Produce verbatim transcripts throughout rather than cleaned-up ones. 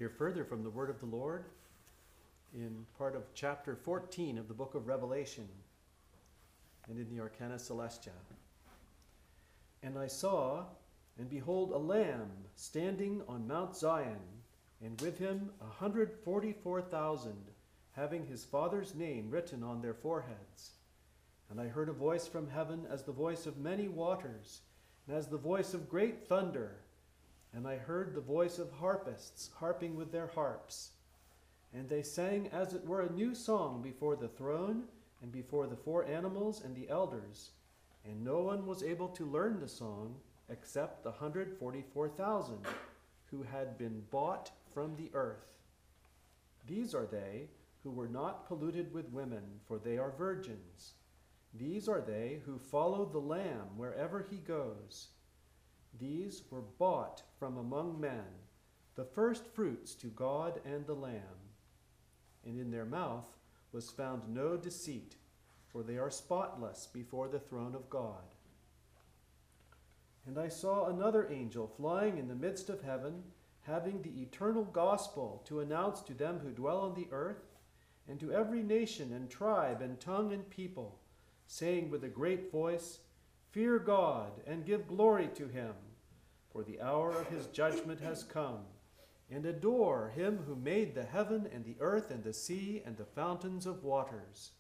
Hear further from the word of the Lord in part of chapter fourteen of the book of Revelation and in the Arcana Celestia. And I saw, and behold, a Lamb standing on Mount Zion, and with him a hundred forty-four thousand, having his Father's name written on their foreheads. And I heard a voice from heaven as the voice of many waters, and as the voice of great thunder. And I heard the voice of harpists harping with their harps. And they sang as it were a new song before the throne, and before the four animals and the elders. And no one was able to learn the song except the hundred forty-four thousand, who had been bought from the earth. These are they who were not polluted with women, for they are virgins. These are they who follow the Lamb wherever he goes. These were bought from among men, the first fruits to God and the Lamb. And in their mouth was found no deceit, for they are spotless before the throne of God. And I saw another angel flying in the midst of heaven, having the eternal gospel to announce to them who dwell on the earth, and to every nation and tribe and tongue and people, saying with a great voice, Fear God, and give glory to him, for the hour of his judgment has come, and adore him who made the heaven and the earth and the sea and the fountains of waters.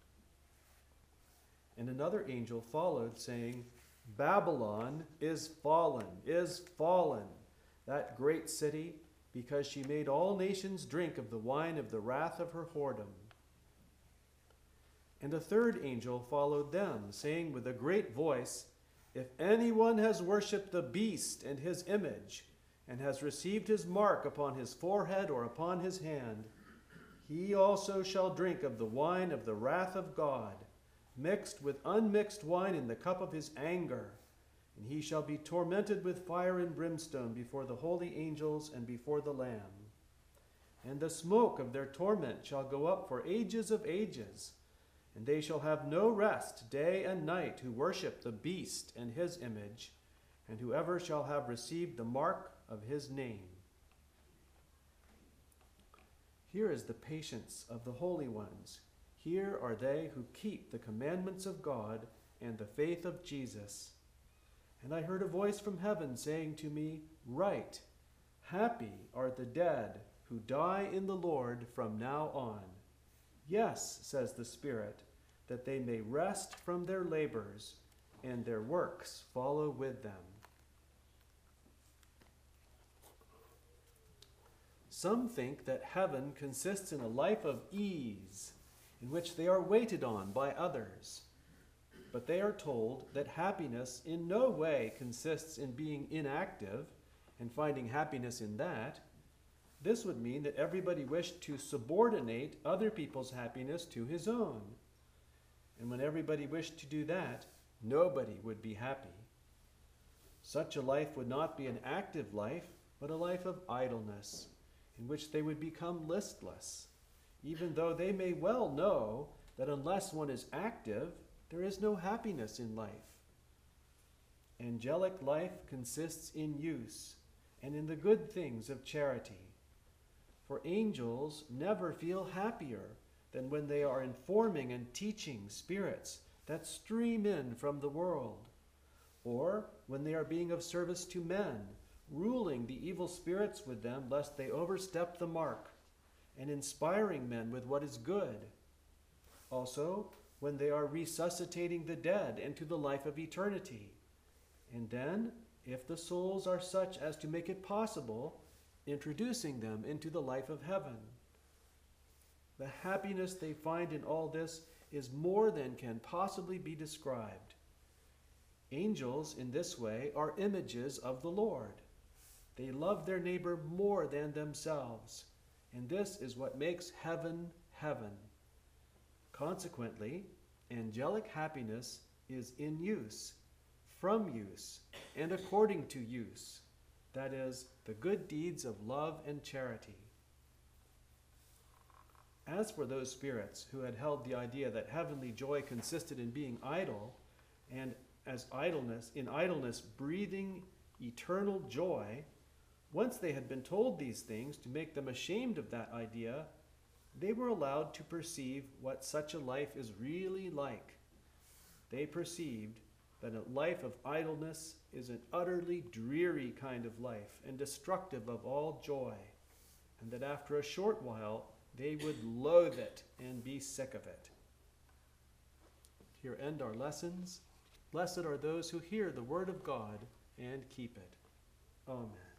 And another angel followed, saying, Babylon is fallen, is fallen, that great city, because she made all nations drink of the wine of the wrath of her whoredom. And a third angel followed them, saying with a great voice, If anyone has worshipped the beast and his image, and has received his mark upon his forehead or upon his hand, he also shall drink of the wine of the wrath of God, mixed with unmixed wine in the cup of his anger, and he shall be tormented with fire and brimstone before the holy angels and before the Lamb. And the smoke of their torment shall go up for ages of ages, and they shall have no rest day and night who worship the beast and his image, and whoever shall have received the mark of his name. Here is the patience of the holy ones. Here are they who keep the commandments of God and the faith of Jesus. And I heard a voice from heaven saying to me, Write, happy are the dead who die in the Lord from now on. Yes, says the Spirit, that they may rest from their labors, and their works follow with them. Some think that heaven consists in a life of ease, in which they are waited on by others. But they are told that happiness in no way consists in being inactive and finding happiness in that. This would mean that everybody wished to subordinate other people's happiness to his own. And when everybody wished to do that, nobody would be happy. Such a life would not be an active life, but a life of idleness, in which they would become listless, even though they may well know that unless one is active, there is no happiness in life. Angelic life consists in use and in the good things of charity. For angels never feel happier than when they are informing and teaching spirits that stream in from the world, or when they are being of service to men, ruling the evil spirits with them lest they overstep the mark, and inspiring men with what is good. Also, when they are resuscitating the dead into the life of eternity. And then, if the souls are such as to make it possible, introducing them into the life of heaven. The happiness they find in all this is more than can possibly be described. Angels, in this way, are images of the Lord. They love their neighbor more than themselves, and this is what makes heaven heaven. Consequently, angelic happiness is in use, from use, and according to use, that is, the good deeds of love and charity. As for those spirits who had held the idea that heavenly joy consisted in being idle, and as idleness, in idleness breathing eternal joy, Once they had been told these things to make them ashamed of that idea, they were allowed to perceive what such a life is really like. They perceived that a life of idleness is an utterly dreary kind of life and destructive of all joy, and that after a short while they would loathe it and be sick of it. Here end our lessons. Blessed are those who hear the word of God and keep it. Amen.